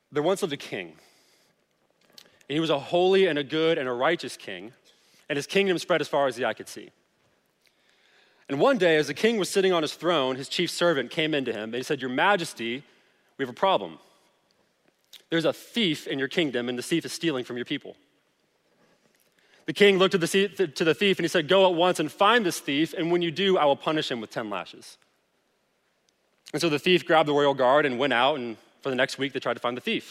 There once lived a king, and he was a holy and a good and a righteous king, and his kingdom spread as far as the eye could see. And one day, as the king was sitting on his throne, his chief servant came into him, and he said, "Your Majesty, we have a problem. There's a thief in your kingdom, and the thief is stealing from your people." The king looked to the thief, and he said, "Go at once and find this thief, and when you do, I will punish him with 10 lashes." And so the thief grabbed the royal guard and went out, and for the next week, they tried to find the thief.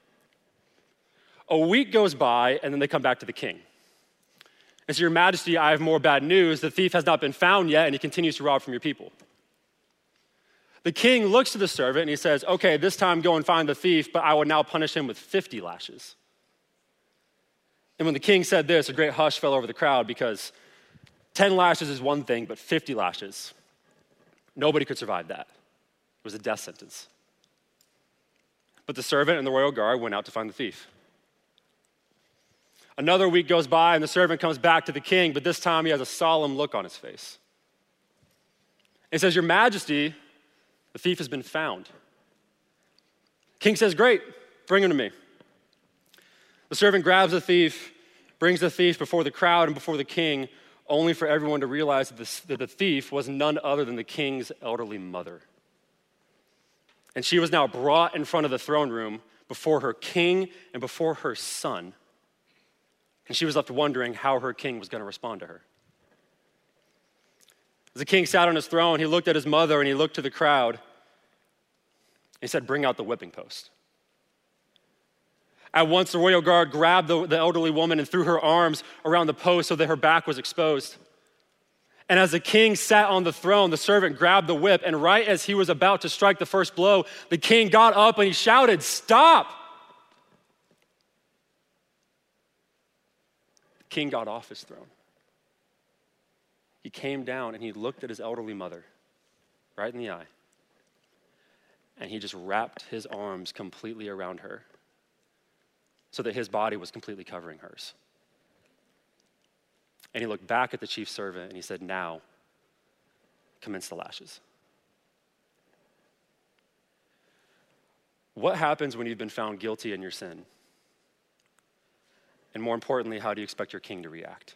A week goes by, and then they come back to the king. And so, "Your Majesty, I have more bad news. The thief has not been found yet, and he continues to rob from your people." The king looks to the servant, and he says, "Okay, this time go and find the thief, but I will now punish him with 50 lashes. And when the king said this, a great hush fell over the crowd because 10 lashes is one thing, but 50 lashes, nobody could survive that. It was a death sentence. But the servant and the royal guard went out to find the thief. Another week goes by, and the servant comes back to the king, but this time he has a solemn look on his face. He says, "Your Majesty, the thief has been found." King says, "Great, bring him to me." The servant grabs the thief, brings the thief before the crowd and before the king, only for everyone to realize that the thief was none other than the king's elderly mother. And she was now brought in front of the throne room before her king and before her son. And she was left wondering how her king was going to respond to her. As the king sat on his throne, he looked at his mother and he looked to the crowd. He said, "Bring out the whipping post." At once, the royal guard grabbed the elderly woman and threw her arms around the post so that her back was exposed. And as the king sat on the throne, the servant grabbed the whip, and right as he was about to strike the first blow, the king got up and he shouted, "Stop!" The king got off his throne. He came down and he looked at his elderly mother right in the eye. And he just wrapped his arms completely around her so that his body was completely covering hers. And he looked back at the chief servant and he said, "Now, commence the lashes." What happens when you've been found guilty in your sin? And more importantly, how do you expect your king to react?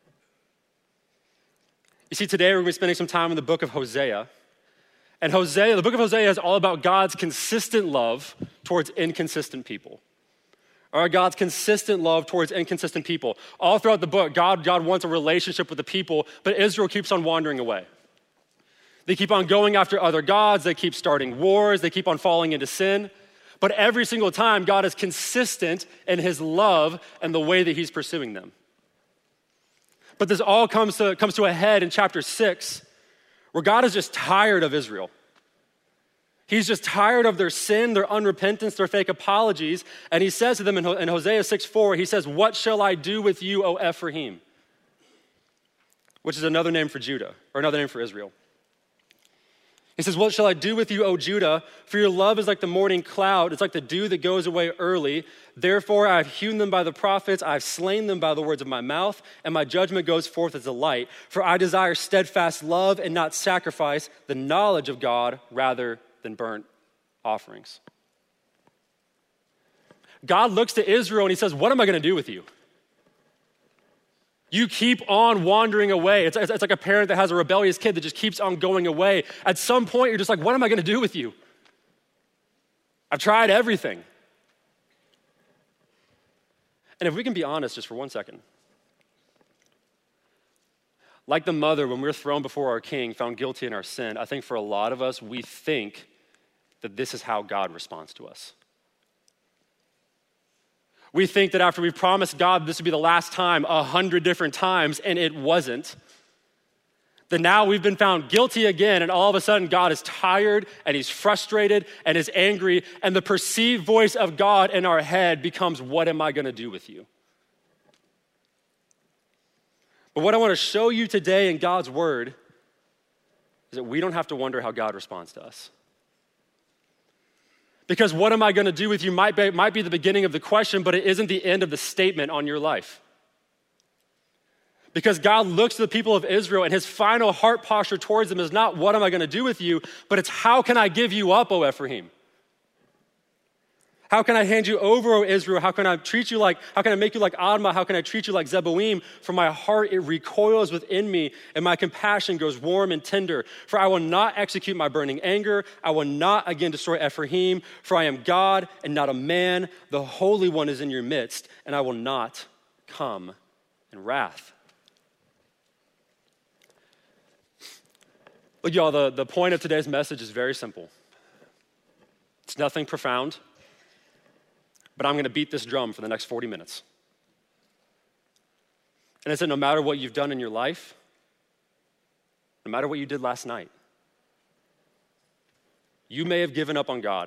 You see, today we're going to be spending some time in the book of Hosea. And the book of Hosea is all about God's consistent love towards inconsistent people. Or God's consistent love towards inconsistent people. All throughout the book, God wants a relationship with the people, but Israel keeps on wandering away. They keep on going after other gods. They keep starting wars. They keep on falling into sin. But every single time, God is consistent in his love and the way that he's pursuing them. But this all comes to a head in chapter 6, where God is just tired of Israel. He's just tired of their sin, their unrepentance, their fake apologies. And he says to them in Hosea 6:4, he says, "What shall I do with you, O Ephraim?" Which is another name for Judah, or another name for Israel. He says, "What shall I do with you, O Judah? For your love is like the morning cloud. It's like the dew that goes away early. Therefore, I have hewn them by the prophets. I have slain them by the words of my mouth, and my judgment goes forth as a light. For I desire steadfast love and not sacrifice, the knowledge of God rather than burnt offerings." God looks to Israel and he says, "What am I going to do with you? You keep on wandering away." It's like a parent that has a rebellious kid that just keeps on going away. At some point, you're just like, "What am I going to do with you? I've tried everything." And if we can be honest just for 1 second, like the mother, when we're thrown before our king, found guilty in our sin, I think for a lot of us, we think that this is how God responds to us. We think that after we've promised God this would be the last time 100 different times, and it wasn't, that now we've been found guilty again, and all of a sudden God is tired, and he's frustrated, and is angry, and the perceived voice of God in our head becomes, "What am I going to do with you?" But what I want to show you today in God's word is that we don't have to wonder how God responds to us. Because "what am I going to do with you" might be the beginning of the question, but it isn't the end of the statement on your life. Because God looks to the people of Israel and his final heart posture towards them is not "what am I going to do with you," but it's "how can I give you up, O Ephraim? How can I hand you over, O Israel? How can I make you like Admah? How can I treat you like Zeboim? For my heart, it recoils within me, and my compassion grows warm and tender. For I will not execute my burning anger. I will not again destroy Ephraim. For I am God and not a man. The Holy One is in your midst, and I will not come in wrath. Look, y'all, the point of today's message is very simple. It's nothing profound, but I'm going to beat this drum for the next 40 minutes. And it's that no matter what you've done in your life, no matter what you did last night, you may have given up on God,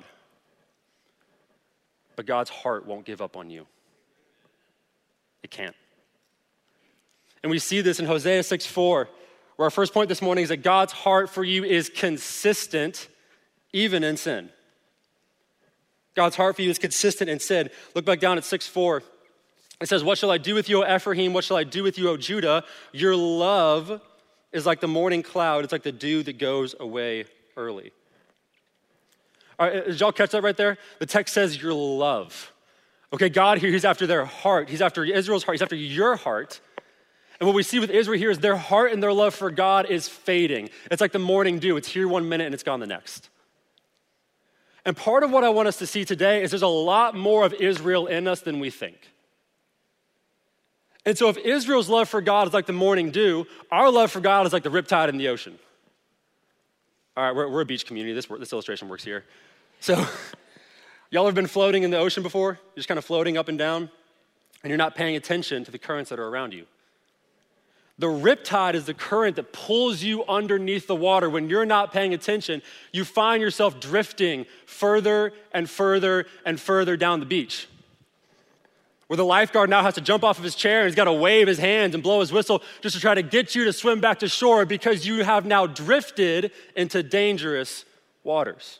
but God's heart won't give up on you. It can't. And we see this in Hosea 6:4, where our first point this morning is that God's heart for you is consistent even in sin. God's heart for you is consistent in sin. Look back down at 6:4. It says, what shall I do with you, O Ephraim? What shall I do with you, O Judah? Your love is like the morning cloud. It's like the dew that goes away early. All right, did y'all catch that right there? The text says your love. Okay, God here, he's after their heart. He's after Israel's heart. He's after your heart. And what we see with Israel here is their heart and their love for God is fading. It's like the morning dew. It's here 1 minute and it's gone the next. And part of what I want us to see today is there's a lot more of Israel in us than we think. And so if Israel's love for God is like the morning dew, our love for God is like the riptide in the ocean. All right, we're a beach community. This illustration works here. So y'all have been floating in the ocean before? You're just kind of floating up and down, and you're not paying attention to the currents that are around you. The riptide is the current that pulls you underneath the water. When you're not paying attention, you find yourself drifting further and further and further down the beach, where the lifeguard now has to jump off of his chair and he's got to wave his hands and blow his whistle just to try to get you to swim back to shore because you have now drifted into dangerous waters.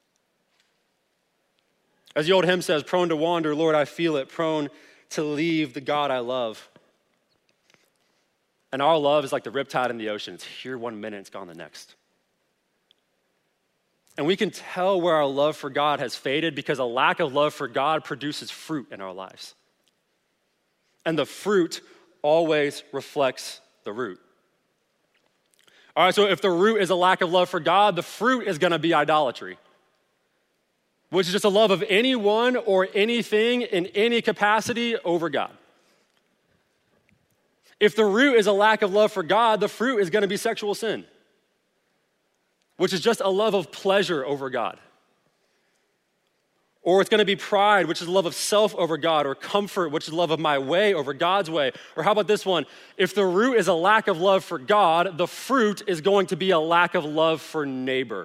As the old hymn says, prone to wander, Lord, I feel it, prone to leave the God I love. And our love is like the riptide in the ocean. It's here 1 minute, it's gone the next. And we can tell where our love for God has faded because a lack of love for God produces fruit in our lives. And the fruit always reflects the root. All right, so if the root is a lack of love for God, the fruit is going to be idolatry, which is just a love of anyone or anything in any capacity over God. If the root is a lack of love for God, the fruit is going to be sexual sin, which is just a love of pleasure over God. Or it's going to be pride, which is love of self over God, or comfort, which is love of my way over God's way. Or how about this one? If the root is a lack of love for God, the fruit is going to be a lack of love for neighbor.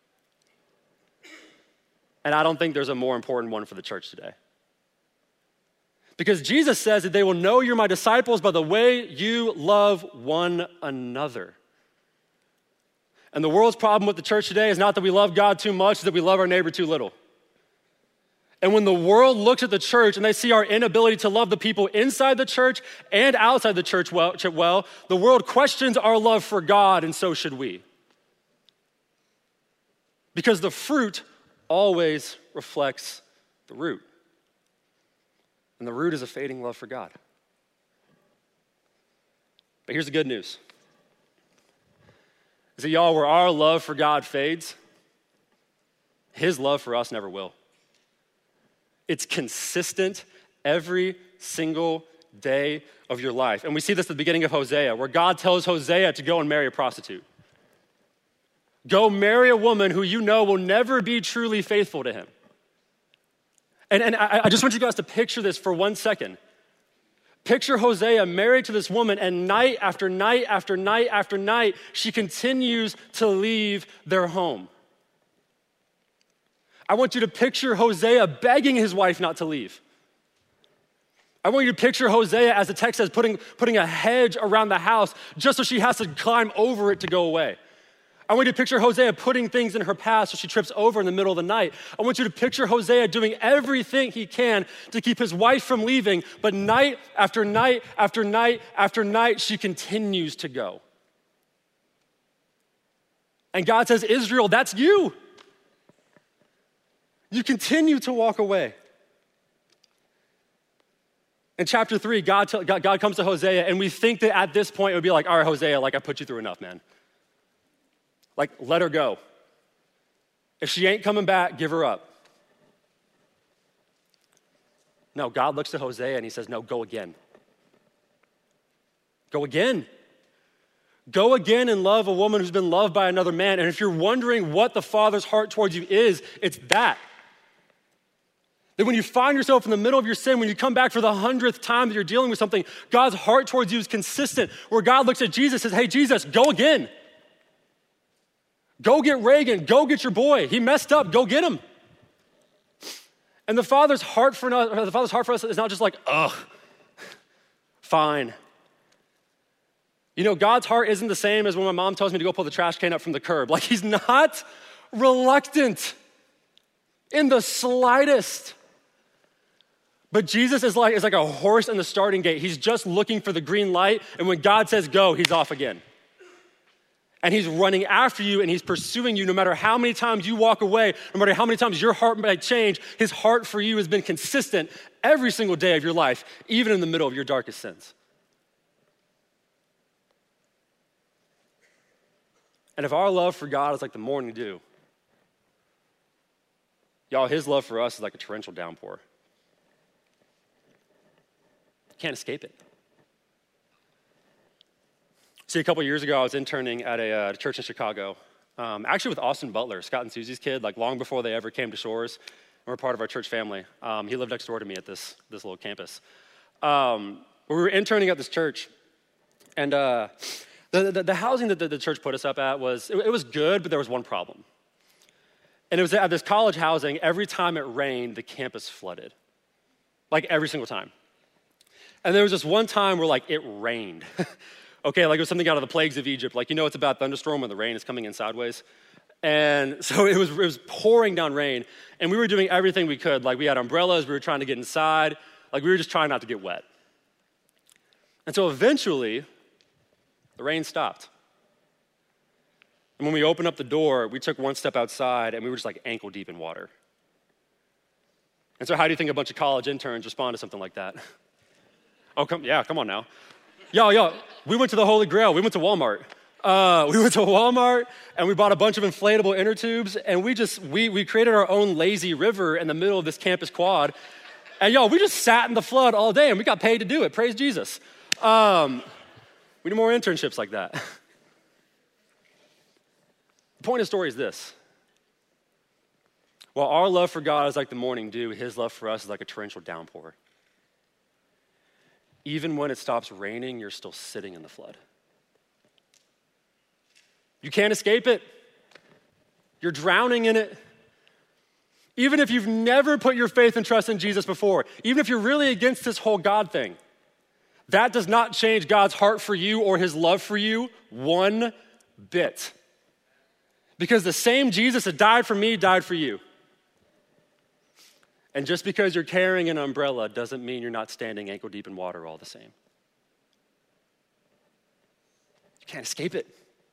And I don't think there's a more important one for the church today. Because Jesus says that they will know you're my disciples by the way you love one another. And the world's problem with the church today is not that we love God too much, it's that we love our neighbor too little. And when the world looks at the church and they see our inability to love the people inside the church and outside the church well, the world questions our love for God, and so should we. Because the fruit always reflects the root. And the root is a fading love for God. But here's the good news. Is that y'all, where our love for God fades, his love for us never will. It's consistent every single day of your life. And we see this at the beginning of Hosea, where God tells Hosea to go and marry a prostitute. Go marry a woman who you know will never be truly faithful to him. And I just want you guys to picture this for 1 second. Picture Hosea married to this woman, and night after night after night after night, she continues to leave their home. I want you to picture Hosea begging his wife not to leave. I want you to picture Hosea, as the text says, putting a hedge around the house just so she has to climb over it to go away. I want you to picture Hosea putting things in her path so she trips over in the middle of the night. I want you to picture Hosea doing everything he can to keep his wife from leaving, but night after night after night after night, she continues to go. And God says, Israel, that's you. You continue to walk away. In chapter 3, God comes to Hosea, and we think that at this point it would be like, all right, Hosea, like I put you through enough, man. Like, let her go. If she ain't coming back, give her up. No, God looks to Hosea and he says, no, go again. Go again. Go again and love a woman who's been loved by another man. And if you're wondering what the Father's heart towards you is, it's that. That when you find yourself in the middle of your sin, when you come back for the 100th time that you're dealing with something, God's heart towards you is consistent. Where God looks at Jesus and says, hey, Jesus, go again. Go get Reagan. Go get your boy. He messed up. Go get him. And the Father's heart for us is not just like, ugh, fine. You know, God's heart isn't the same as when my mom tells me to go pull the trash can up from the curb. Like, he's not reluctant in the slightest. But Jesus is like a horse in the starting gate. He's just looking for the green light, and when God says go, he's off again. And he's running after you, and he's pursuing you no matter how many times you walk away, no matter how many times your heart might change. His heart for you has been consistent every single day of your life, even in the middle of your darkest sins. And if our love for God is like the morning dew, y'all, his love for us is like a torrential downpour. Can't escape it. See, a couple years ago, I was interning at a church in Chicago, actually with Austin Butler, Scott and Susie's kid, like long before they ever came to Shores, and were part of our church family. He lived next door to me at this little campus. We were interning at this church, and the housing that the church put us up at was good, but there was one problem. And it was at this college housing, every time it rained, the campus flooded. Like every single time. And there was this one time where like it rained. Okay, like it was something out of the plagues of Egypt. Like, you know, it's about thunderstorm when the rain is coming in sideways. And so it was pouring down rain. And we were doing everything we could. Like we had umbrellas, we were trying to get inside. Like we were just trying not to get wet. And so eventually, the rain stopped. And when we opened up the door, we took one step outside and we were just like ankle deep in water. And so how do you think a bunch of college interns respond to something like that? Oh, come on now. Yo, we went to the Holy Grail. We went to Walmart. We went to Walmart and we bought a bunch of inflatable inner tubes and we created our own lazy river in the middle of this campus quad. And we just sat in the flood all day and we got paid to do it. Praise Jesus. We need more internships like that. The point of the story is this. While our love for God is like the morning dew, his love for us is like a torrential downpour. Even when it stops raining, you're still sitting in the flood. You can't escape it. You're drowning in it. Even if you've never put your faith and trust in Jesus before, even if you're really against this whole God thing, that does not change God's heart for you or his love for you one bit. Because the same Jesus that died for me died for you. And just because you're carrying an umbrella doesn't mean you're not standing ankle deep in water all the same. You can't escape it.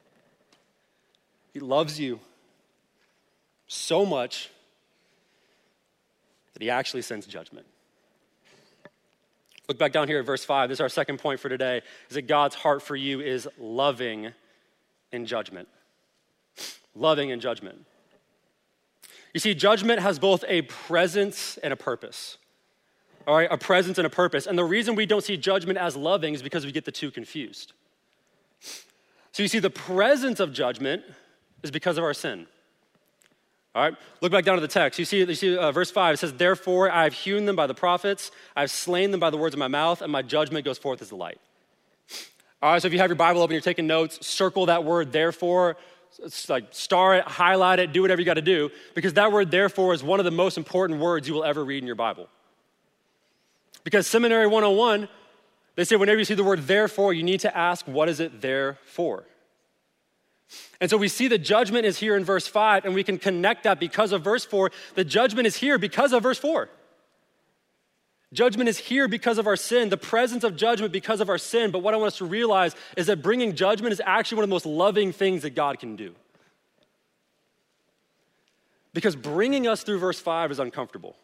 He loves you so much that he actually sends judgment. Look back down here at verse 5. This is our second point for today, is that God's heart for you is loving in judgment. Loving in judgment. You see, judgment has both a presence and a purpose. All right, a presence and a purpose. And the reason we don't see judgment as loving is because we get the two confused. So you see, the presence of judgment is because of our sin. All right, look back down to the text. You see verse 5, it says, therefore I have hewn them by the prophets, I have slain them by the words of my mouth, and my judgment goes forth as the light. All right, so if you have your Bible open, you're taking notes, circle that word therefore. It's like star it, highlight it, do whatever you got to do, because that word therefore is one of the most important words you will ever read in your Bible. Because Seminary 101, they say whenever you see the word therefore, you need to ask, what is it there for? And so we see the judgment is here in verse 5, and we can connect that because of verse 4. The judgment is here because of verse 4. Judgment is here because of our sin, the presence of judgment because of our sin. But what I want us to realize is that bringing judgment is actually one of the most loving things that God can do. Because bringing us through verse 5 is uncomfortable.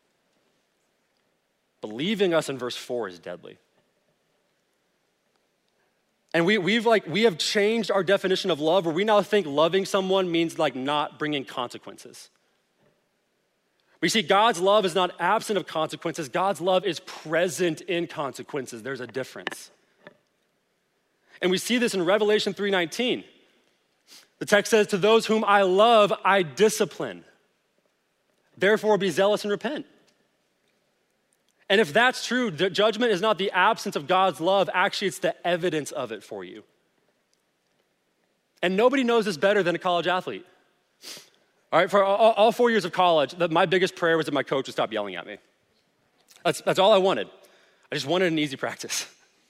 But leaving us in verse 4 is deadly. And we have changed our definition of love, where we now think loving someone means like not bringing consequences. We see God's love is not absent of consequences. God's love is present in consequences. There's a difference. And we see this in Revelation 3:19. The text says, "To those whom I love, I discipline. Therefore be zealous and repent." And if that's true, the judgment is not the absence of God's love. Actually, it's the evidence of it for you. And nobody knows this better than a college athlete. All right, for all 4 years of college, my biggest prayer was that my coach would stop yelling at me. That's all I wanted. I just wanted an easy practice.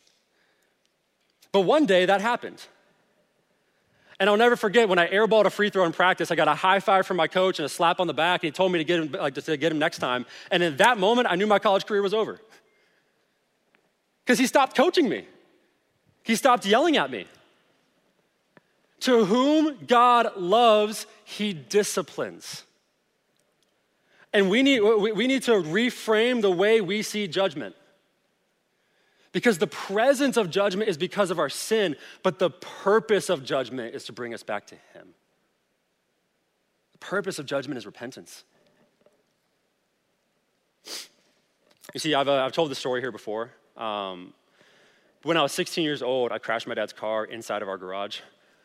But one day that happened. And I'll never forget when I airballed a free throw in practice, I got a high five from my coach and a slap on the back, and he told me to get him next time. And in that moment, I knew my college career was over. Because he stopped coaching me. He stopped yelling at me. To whom God loves, he disciplines. And we need to reframe the way we see judgment. Because the presence of judgment is because of our sin, but the purpose of judgment is to bring us back to him. The purpose of judgment is repentance. You see, I've told this story here before. When I was 16 years old, I crashed my dad's car inside of our garage.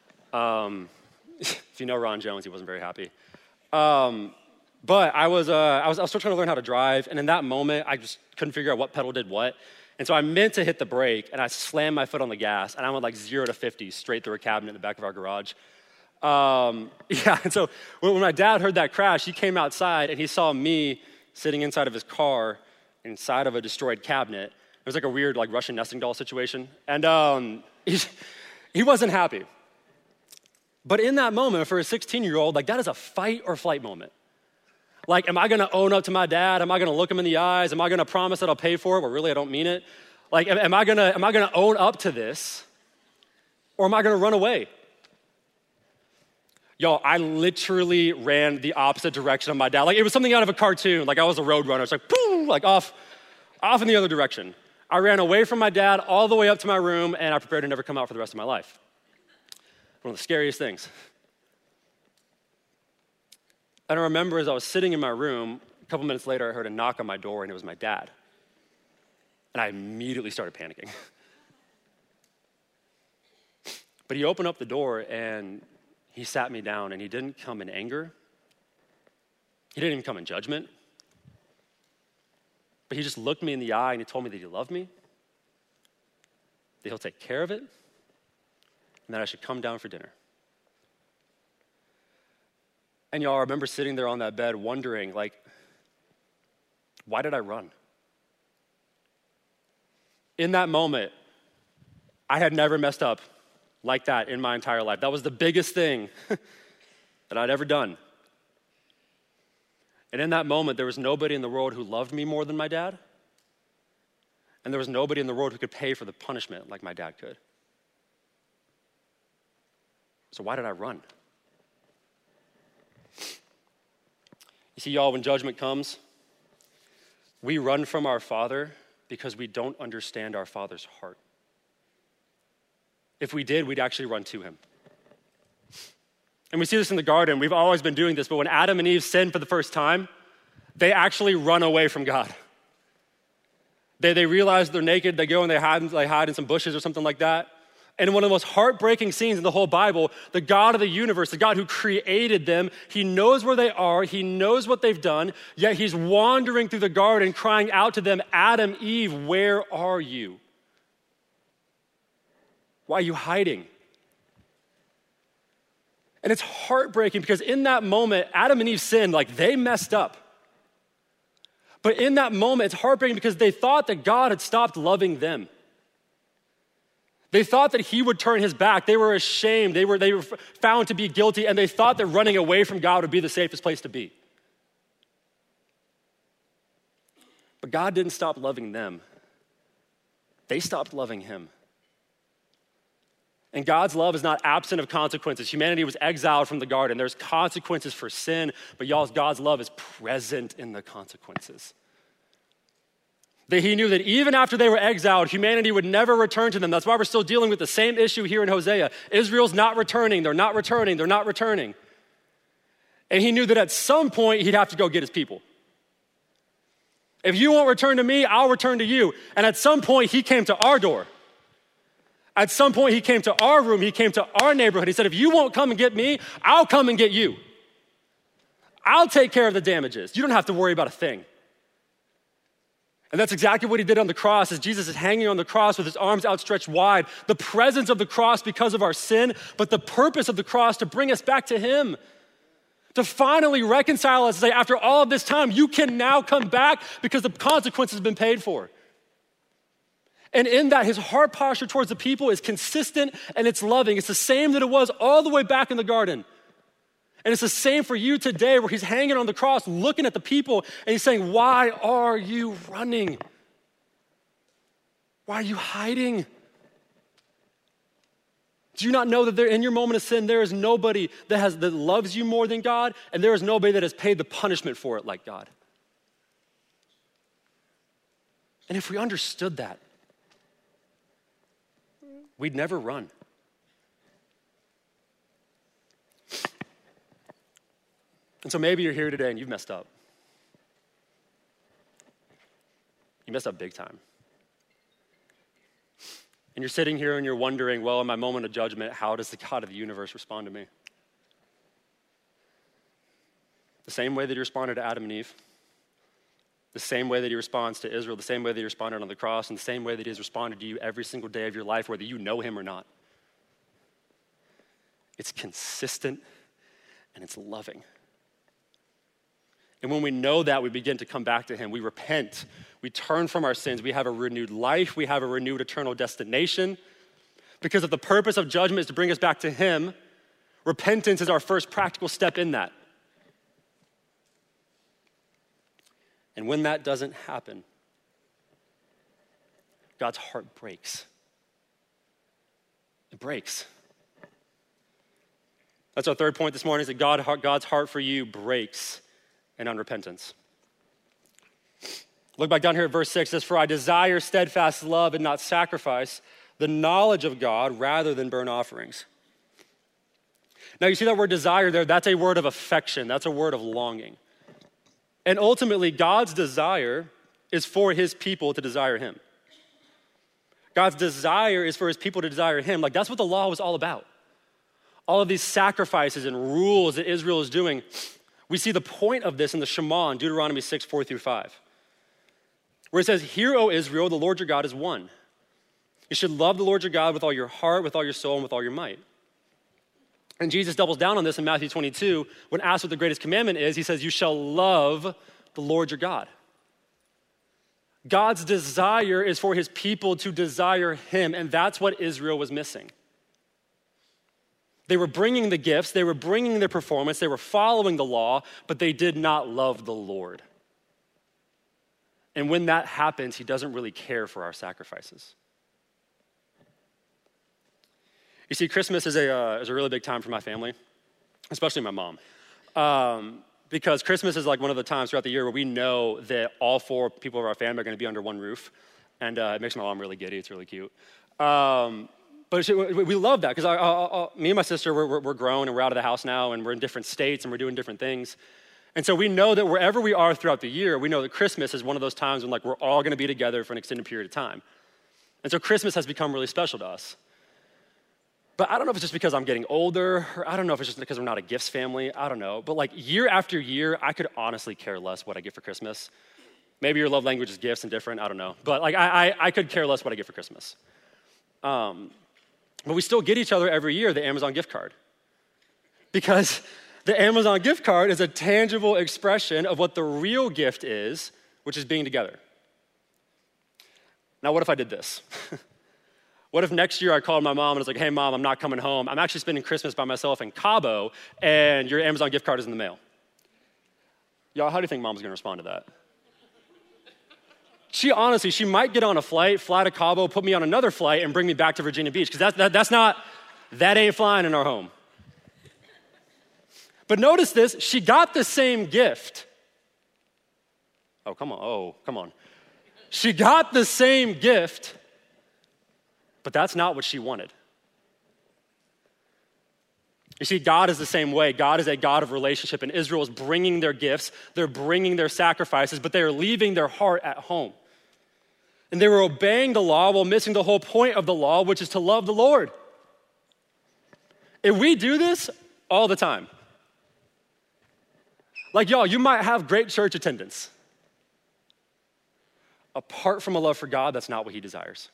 If you know Ron Jones, he wasn't very happy. But I was still trying to learn how to drive, and in that moment, I just couldn't figure out what pedal did what. And so I meant to hit the brake, and I slammed my foot on the gas, and I went like 0 to 50 straight through a cabinet in the back of our garage. And so when my dad heard that crash, he came outside, and he saw me sitting inside of his car, inside of a destroyed cabinet. It was like a weird like Russian nesting doll situation. And he wasn't happy. But in that moment, for a 16-year-old, like that is a fight or flight moment. Like, am I gonna own up to my dad? Am I gonna look him in the eyes? Am I gonna promise that I'll pay for it? Well, really, I don't mean it. Like, am I gonna own up to this? Or am I gonna run away? Y'all, I literally ran the opposite direction of my dad. Like, it was something out of a cartoon. Like, I was a road runner. It's like, boom, like off in the other direction. I ran away from my dad all the way up to my room, and I prepared to never come out for the rest of my life. One of the scariest things. And I remember as I was sitting in my room, a couple minutes later, I heard a knock on my door, and it was my dad. And I immediately started panicking. But he opened up the door, and he sat me down, and he didn't come in anger. He didn't even come in judgment. But he just looked me in the eye, and he told me that he loved me, that he'll take care of it, and that I should come down for dinner. And y'all, I remember sitting there on that bed wondering, like, why did I run? In that moment, I had never messed up like that in my entire life. That was the biggest thing that I'd ever done. And in that moment, there was nobody in the world who loved me more than my dad. And there was nobody in the world who could pay for the punishment like my dad could. So why did I run? You see, y'all, when judgment comes, we run from our Father because we don't understand our Father's heart. If we did, we'd actually run to him. And we see this in the garden. We've always been doing this, but when Adam and Eve sinned for the first time, they actually run away from God. They realize they're naked, they go and they hide in some bushes or something like that. And one of the most heartbreaking scenes in the whole Bible, the God of the universe, the God who created them, he knows where they are, he knows what they've done, yet he's wandering through the garden crying out to them, Adam, Eve, where are you? Why are you hiding? And it's heartbreaking because in that moment, Adam and Eve sinned, like they messed up. But in that moment, it's heartbreaking because they thought that God had stopped loving them. They thought that he would turn his back. They were ashamed. They were found to be guilty, and they thought that running away from God would be the safest place to be. But God didn't stop loving them. They stopped loving him. And God's love is not absent of consequences. Humanity was exiled from the garden. There's consequences for sin, but y'all, God's love is present in the consequences. That he knew that even after they were exiled, humanity would never return to them. That's why we're still dealing with the same issue here in Hosea. Israel's not returning, they're not returning, they're not returning. And he knew that at some point he'd have to go get his people. If you won't return to me, I'll return to you. And at some point he came to our door. At some point he came to our room, he came to our neighborhood. He said, if you won't come and get me, I'll come and get you. I'll take care of the damages. You don't have to worry about a thing. And that's exactly what he did on the cross as Jesus is hanging on the cross with his arms outstretched wide. The presence of the cross because of our sin, but the purpose of the cross to bring us back to him. To finally reconcile us and say, after all of this time, you can now come back because the consequence has been paid for. And in that, his heart posture towards the people is consistent and it's loving. It's the same that it was all the way back in the garden. And it's the same for you today where he's hanging on the cross looking at the people and he's saying, why are you running? Why are you hiding? Do you not know that in your moment of sin, there is nobody that loves you more than God, and there is nobody that has paid the punishment for it like God? And if we understood that, we'd never run. And so maybe you're here today and you've messed up. You messed up big time. And you're sitting here and you're wondering, well, in my moment of judgment, how does the God of the universe respond to me? The same way that he responded to Adam and Eve. The same way that he responds to Israel, the same way that he responded on the cross, and the same way that he has responded to you every single day of your life, whether you know him or not. It's consistent and it's loving. And when we know that, we begin to come back to him. We repent. We turn from our sins. We have a renewed life. We have a renewed eternal destination. Because if the purpose of judgment is to bring us back to him, repentance is our first practical step in that. And when that doesn't happen, God's heart breaks. It breaks. That's our third point this morning, is that God's heart for you breaks in unrepentance. Look back down here at verse 6. It says, for I desire steadfast love and not sacrifice, the knowledge of God rather than burnt offerings. Now you see that word desire there, that's a word of affection. That's a word of longing. And ultimately, God's desire is for his people to desire him. God's desire is for his people to desire him. Like, that's what the law was all about. All of these sacrifices and rules that Israel is doing, we see the point of this in the Shema in Deuteronomy 6, 4-5, where it says, hear, O Israel, the Lord your God is one. You should love the Lord your God with all your heart, with all your soul, and with all your might. And Jesus doubles down on this in Matthew 22. When asked what the greatest commandment is, he says, you shall love the Lord your God. God's desire is for his people to desire him, and that's what Israel was missing. They were bringing the gifts, they were bringing their performance, they were following the law, but they did not love the Lord. And when that happens, he doesn't really care for our sacrifices. You see, Christmas is a really big time for my family, especially my mom. Because Christmas is like one of the times throughout the year where we know that all four people of our family are going to be under one roof. And it makes my mom really giddy. It's really cute. But we love that because me and my sister, we're grown and we're out of the house now and we're in different states and we're doing different things. And so we know that wherever we are throughout the year, we know that Christmas is one of those times when like we're all going to be together for an extended period of time. And so Christmas has become really special to us. But I don't know if it's just because I'm getting older, or I don't know if it's just because we're not a gifts family, I don't know. But like year after year, I could honestly care less what I get for Christmas. Maybe your love language is gifts and different, I don't know. But like I could care less what I get for Christmas. But we still get each other every year the Amazon gift card. Because the Amazon gift card is a tangible expression of what the real gift is, which is being together. Now, what if I did this? What if next year I called my mom and was like, hey, Mom, I'm not coming home. I'm actually spending Christmas by myself in Cabo, and your Amazon gift card is in the mail. Y'all, how do you think Mom's going to respond to that? She might get on a flight, fly to Cabo, put me on another flight, and bring me back to Virginia Beach, because that's not That ain't flying in our home. But notice this, she got the same gift. Oh, come on. She got the same gift, but that's not what she wanted. You see, God is the same way. God is a God of relationship, and Israel is bringing their gifts, they're bringing their sacrifices, but they are leaving their heart at home. And they were obeying the law while missing the whole point of the law, which is to love the Lord. And we do this all the time. Like, y'all, you might have great church attendance. Apart from a love for God, that's not what he desires.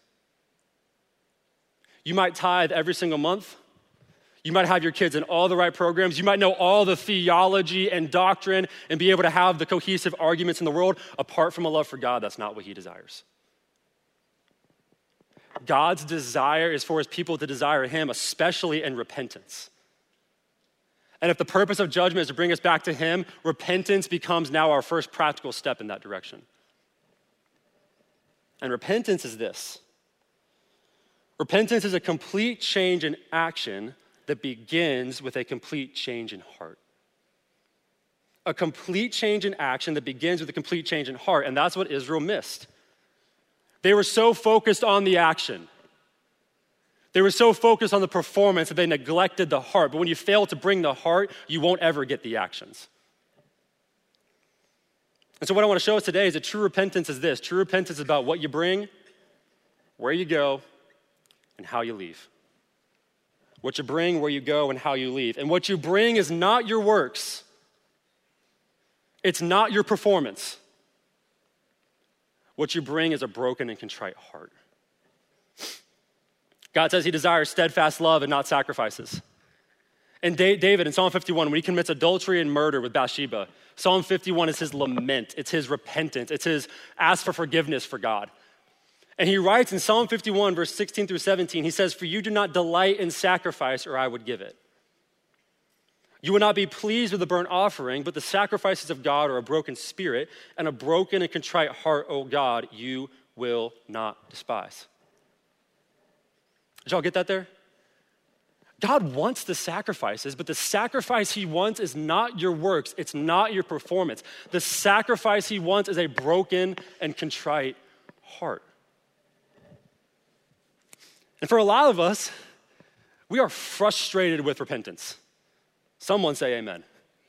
You might tithe every single month. You might have your kids in all the right programs. You might know all the theology and doctrine and be able to have the cohesive arguments in the world. Apart from a love for God, that's not what he desires. God's desire is for his people to desire him, especially in repentance. And if the purpose of judgment is to bring us back to him, repentance becomes now our first practical step in that direction. And repentance is this. Repentance is a complete change in action that begins with a complete change in heart. A complete change in action that begins with a complete change in heart, and that's what Israel missed. They were so focused on the action. They were so focused on the performance that they neglected the heart. But when you fail to bring the heart, you won't ever get the actions. And so what I want to show us today is that true repentance is this. True repentance is about what you bring, where you go, and how you leave. What you bring, where you go, and how you leave. And what you bring is not your works. It's not your performance. What you bring is a broken and contrite heart. God says he desires steadfast love and not sacrifices. And David in Psalm 51, when he commits adultery and murder with Bathsheba, Psalm 51 is his lament, it's his repentance, it's his ask for forgiveness for God. And he writes in Psalm 51, verse 16 through 17, he says, "For you do not delight in sacrifice, or I would give it. You will not be pleased with the burnt offering, but the sacrifices of God are a broken spirit and a broken and contrite heart, O God, you will not despise." Did y'all get that there? God wants the sacrifices, but the sacrifice he wants is not your works. It's not your performance. The sacrifice he wants is a broken and contrite heart. And for a lot of us, we are frustrated with repentance. Someone say amen.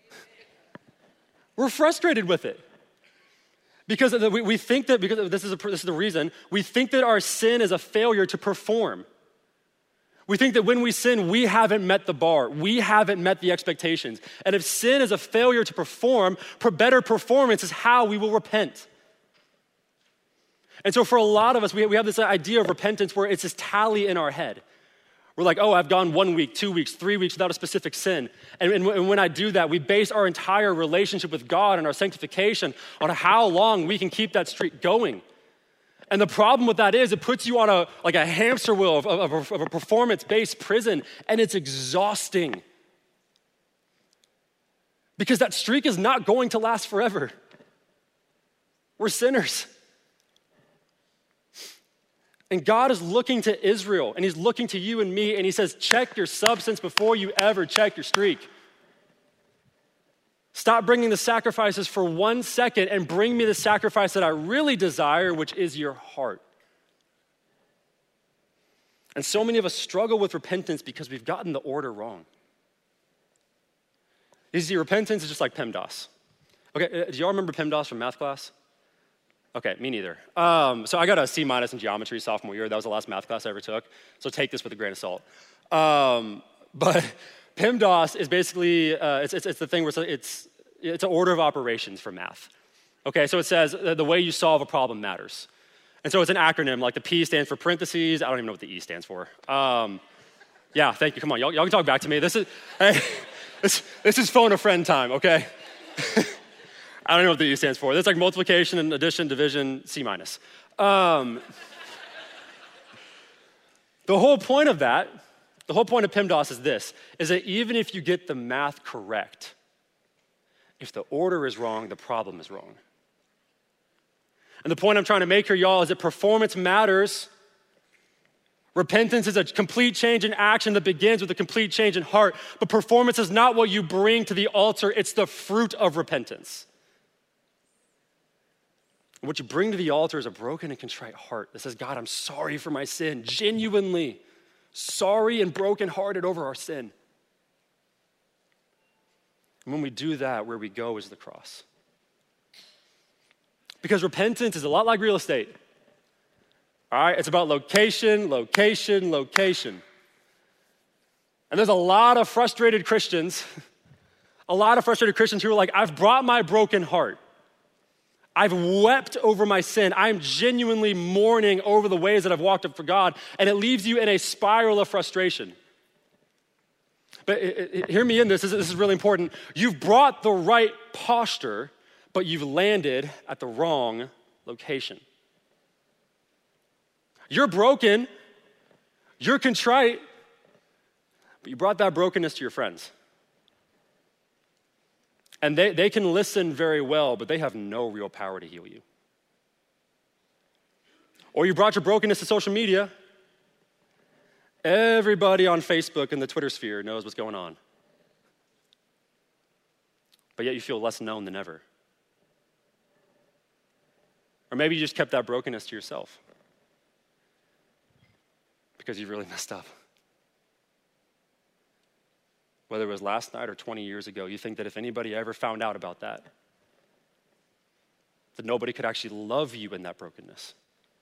We're frustrated with it. Because we think that, because this is the reason, we think that our sin is a failure to perform. We think that when we sin, we haven't met the bar. We haven't met the expectations. And if sin is a failure to perform, better performance is how we will repent. And so for a lot of us, we have this idea of repentance where it's this tally in our head. We're like, oh, I've gone 1 week, 2 weeks, 3 weeks without a specific sin. And when I do that, we base our entire relationship with God and our sanctification on how long we can keep that streak going. And the problem with that is it puts you on a hamster wheel of a performance-based prison, and it's exhausting. Because that streak is not going to last forever. We're sinners. And God is looking to Israel, and he's looking to you and me, and he says, check your substance before you ever check your streak. Stop bringing the sacrifices for 1 second and bring me the sacrifice that I really desire, which is your heart. And so many of us struggle with repentance because we've gotten the order wrong. You see, repentance is just like PEMDAS. Okay, do y'all remember PEMDAS from math class? Okay, me neither. So I got a C- in geometry sophomore year. That was the last math class I ever took. So take this with a grain of salt. But PEMDAS is basically, it's the thing where it's an order of operations for math. Okay, so it says the way you solve a problem matters. And so it's an acronym, like the P stands for parentheses. I don't even know what the E stands for. Yeah, thank you, come on, y'all can talk back to me. This is phone a friend time, okay? I don't know what the E stands for. That's like multiplication and addition, division, C-. The whole point of that, the whole point of PEMDAS is this, is that even if you get the math correct, if the order is wrong, the problem is wrong. And the point I'm trying to make here, y'all, is that performance matters, Repentance is a complete change in action that begins with a complete change in heart. But performance is not what you bring to the altar, it's the fruit of repentance. And what you bring to the altar is a broken and contrite heart that says, God, I'm sorry for my sin, genuinely sorry and brokenhearted over our sin. And when we do that, where we go is the cross. Because repentance is a lot like real estate. All right, it's about location, location, location. And there's a lot of frustrated Christians, who are like, I've brought my broken heart. I've wept over my sin. I'm genuinely mourning over the ways that I've walked up for God, and it leaves you in a spiral of frustration. But hear me in this is really important. You've brought the right posture, but you've landed at the wrong location. You're broken, you're contrite, but you brought that brokenness to your friends. And they can listen very well, but they have no real power to heal you. Or you brought your brokenness to social media. Everybody on Facebook and the Twitter sphere knows what's going on. But yet you feel less known than ever. Or maybe you just kept that brokenness to yourself because you really messed up. Whether it was last night or 20 years ago, you think that if anybody ever found out about that nobody could actually love you in that brokenness.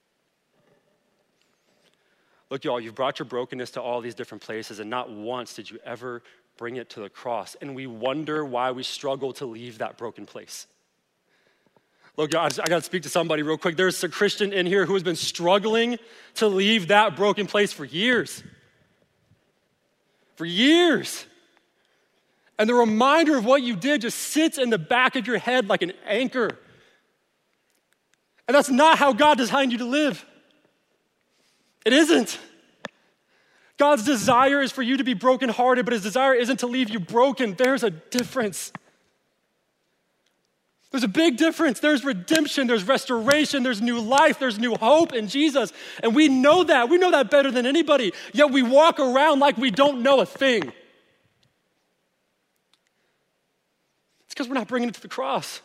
Look, y'all, you've brought your brokenness to all these different places, and not once did you ever bring it to the cross. And we wonder why we struggle to leave that broken place. Look, I got to speak to somebody real quick. There's a Christian in here who has been struggling to leave that broken place for years. For years. And the reminder of what you did just sits in the back of your head like an anchor. And that's not how God designed you to live. It isn't. God's desire is for you to be brokenhearted, but his desire isn't to leave you broken. There's a difference. There's a big difference. There's redemption, there's restoration, there's new life, there's new hope in Jesus. And we know that. We know that better than anybody. Yet we walk around like we don't know a thing. It's because we're not bringing it to the cross.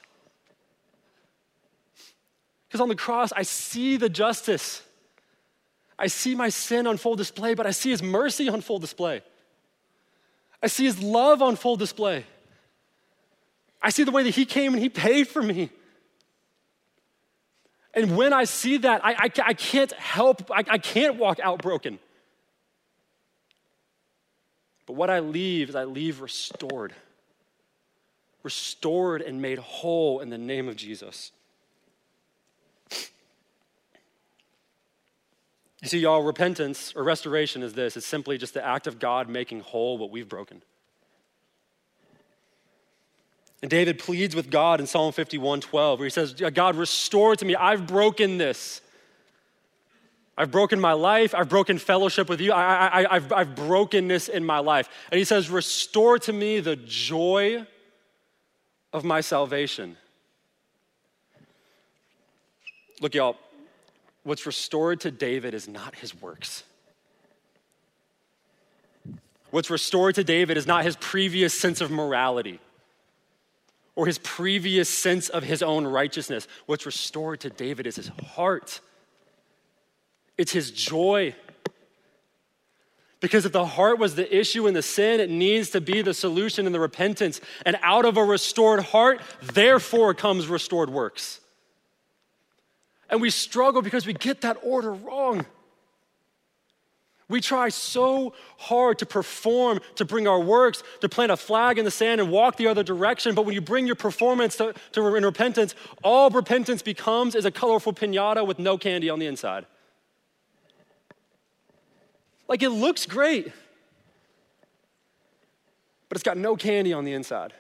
Because on the cross, I see the justice. I see my sin on full display, but I see his mercy on full display. I see his love on full display. I see the way that he came and he paid for me. And when I see that, I can't help, I can't walk out broken. But what I leave is I leave restored. Restored and made whole in the name of Jesus. You see, y'all, repentance or restoration is this. It's simply just the act of God making whole what we've broken. And David pleads with God in Psalm 51:12, where he says, God, restore to me. I've broken this. I've broken my life. I've broken fellowship with you. I've brokenness in my life. And he says, restore to me the joy of my salvation. Look, y'all, what's restored to David is not his works. What's restored to David is not his previous sense of morality or his previous sense of his own righteousness. What's restored to David is his heart. It's his joy. Because if the heart was the issue in the sin, it needs to be the solution in the repentance. And out of a restored heart, therefore comes restored works. And we struggle because we get that order wrong. We try so hard to perform, to bring our works, to plant a flag in the sand and walk the other direction. But when you bring your performance to in repentance, all repentance becomes is a colorful piñata with no candy on the inside. Like it looks great, but it's got no candy on the inside.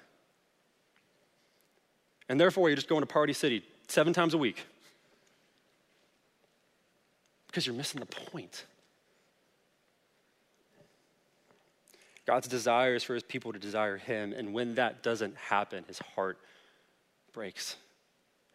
And therefore, you're just going to Party City 7 times a week. Because you're missing the point. God's desire is for his people to desire him, and when that doesn't happen, his heart breaks.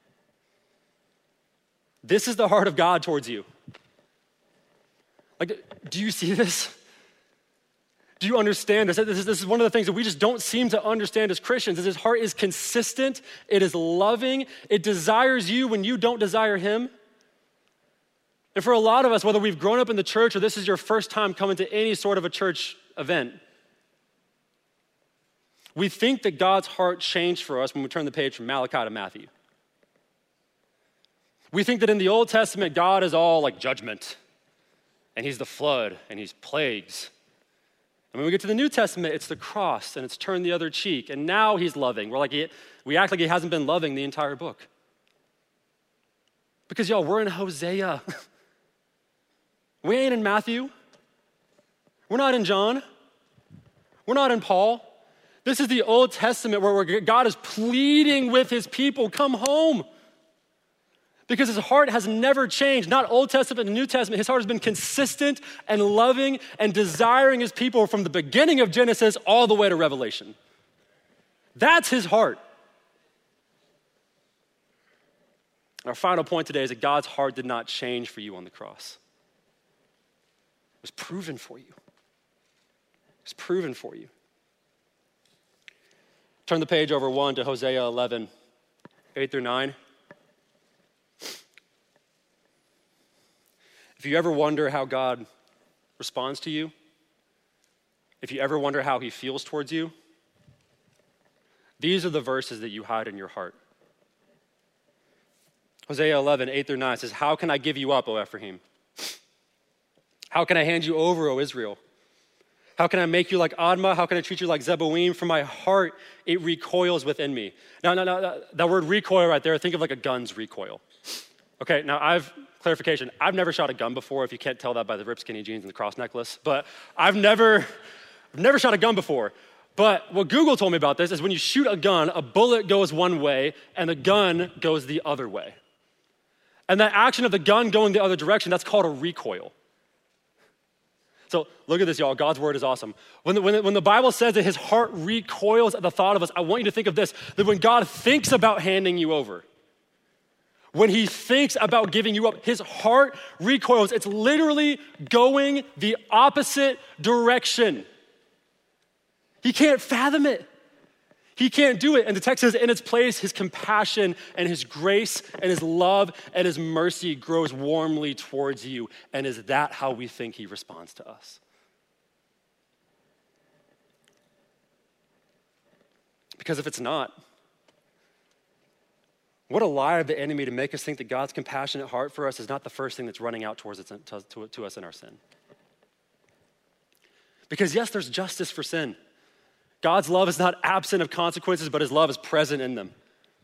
This is the heart of God towards you. Like, Do you see this? Do you understand this? This is one of the things that we just don't seem to understand as Christians, is his heart is consistent, it is loving, it desires you when you don't desire him. And for a lot of us, whether we've grown up in the church or this is your first time coming to any sort of a church event, we think that God's heart changed for us when we turn the page from Malachi to Matthew. We think that in the Old Testament, God is all like judgment, and he's the flood, and he's plagues. And when we get to the New Testament, it's the cross, and it's turn the other cheek, and now he's loving. We act like he hasn't been loving the entire book. Because y'all, we're in Hosea. We ain't in Matthew. We're not in John. We're not in Paul. This is the Old Testament where God is pleading with his people, come home. Because his heart has never changed, not Old Testament and New Testament. His heart has been consistent and loving and desiring his people from the beginning of Genesis all the way to Revelation. That's his heart. Our final point today is that God's heart did not change for you on the cross. It was proven for you. It was proven for you. Turn the page over one to Hosea 11, 8 through 9. If you ever wonder how God responds to you, if you ever wonder how he feels towards you, these are the verses that you hide in your heart. Hosea 11, 8 through 9 says, how can I give you up, O Ephraim? How can I hand you over, O Israel? How can I make you like Admah? How can I treat you like Zeboim? For my heart, it recoils within me. Now, that word recoil right there, think of like a gun's recoil. Okay, now clarification, I've never shot a gun before, if you can't tell that by the ripped skinny jeans and the cross necklace, but I've never shot a gun before. But what Google told me about this is when you shoot a gun, a bullet goes one way and the gun goes the other way. And that action of the gun going the other direction, that's called a recoil. So look at this, y'all. God's word is awesome. When the Bible says that his heart recoils at the thought of us, I want you to think of this, that when God thinks about handing you over, when he thinks about giving you up, his heart recoils. It's literally going the opposite direction. He can't fathom it. He can't do it. And the text says, in its place, his compassion and his grace and his love and his mercy grows warmly towards you. And is that how we think he responds to us? Because if it's not, what a lie of the enemy to make us think that God's compassionate heart for us is not the first thing that's running out towards to us in our sin. Because yes, there's justice for sin. God's love is not absent of consequences, but his love is present in them.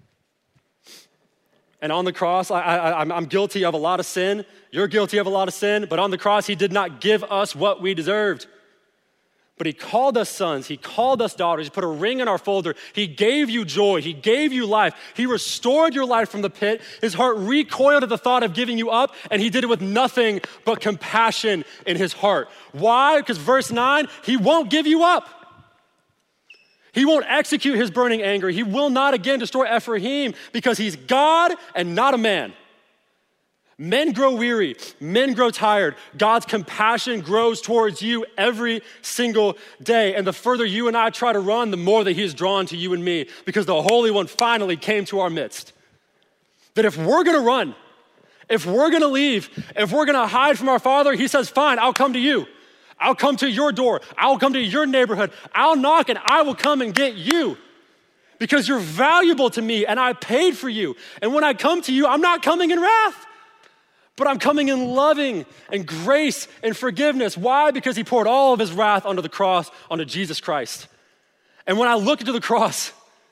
And on the cross, I'm guilty of a lot of sin. You're guilty of a lot of sin. But on the cross, he did not give us what we deserved. But he called us sons. He called us daughters. He put a ring in our folder. He gave you joy. He gave you life. He restored your life from the pit. His heart recoiled at the thought of giving you up, and he did it with nothing but compassion in his heart. Why? Because verse 9, he won't give you up. He won't execute his burning anger. He will not again destroy Ephraim because he's God and not a man. Men grow weary. Men grow tired. God's compassion grows towards you every single day. And the further you and I try to run, the more that he is drawn to you and me because the Holy One finally came to our midst. That if we're going to run, if we're going to leave, if we're going to hide from our Father, he says, fine, I'll come to you. I'll come to your door. I'll come to your neighborhood. I'll knock and I will come and get you because you're valuable to me and I paid for you. And when I come to you, I'm not coming in wrath, but I'm coming in loving and grace and forgiveness. Why? Because he poured all of his wrath onto the cross, onto Jesus Christ. And when I look to the cross,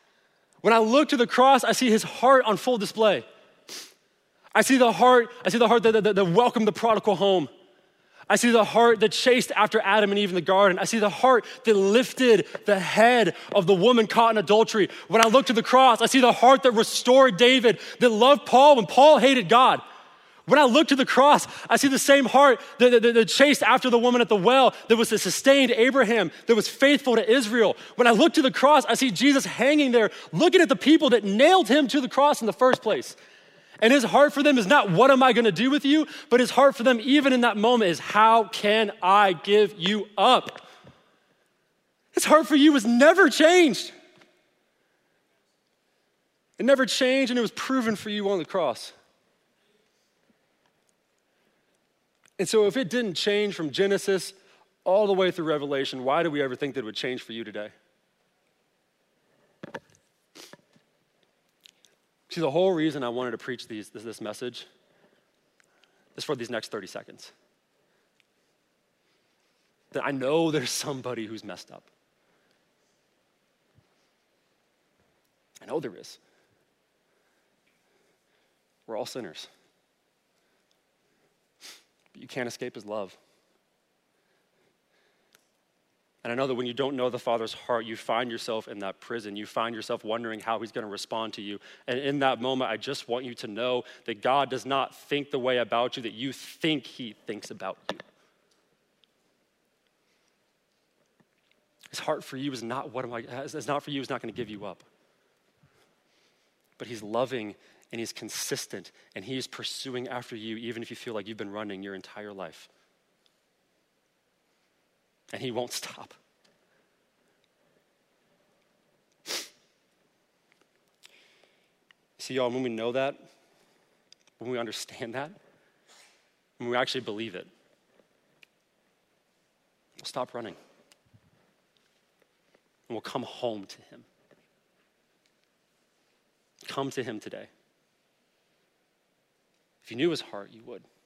I see his heart on full display. I see the heart that welcomed the prodigal home. I see the heart that chased after Adam and Eve in the garden. I see the heart that lifted the head of the woman caught in adultery. When I look to the cross, I see the heart that restored David, that loved Paul when Paul hated God. When I look to the cross, I see the same heart that chased after the woman at the well, that was that sustained Abraham, that was faithful to Israel. When I look to the cross, I see Jesus hanging there, looking at the people that nailed him to the cross in the first place. And his heart for them is not, what am I going to do with you? But his heart for them, even in that moment, is, how can I give you up? His heart for you was never changed. It never changed, and it was proven for you on the cross. And so if it didn't change from Genesis all the way through Revelation, why do we ever think that it would change for you today? See, the whole reason I wanted to preach this message is for these next 30 seconds. That I know there's somebody who's messed up. I know there is. We're all sinners. But you can't escape his love. And I know that when you don't know the Father's heart, you find yourself in that prison. You find yourself wondering how he's going to respond to you. And in that moment, I just want you to know that God does not think the way about you that you think he thinks about you. His heart for you is not is not going to give you up. But he's loving and he's consistent and he is pursuing after you even if you feel like you've been running your entire life. And he won't stop. See, y'all, when we know that, when we understand that, when we actually believe it, we'll stop running. And we'll come home to him. Come to him today. If you knew his heart, you would.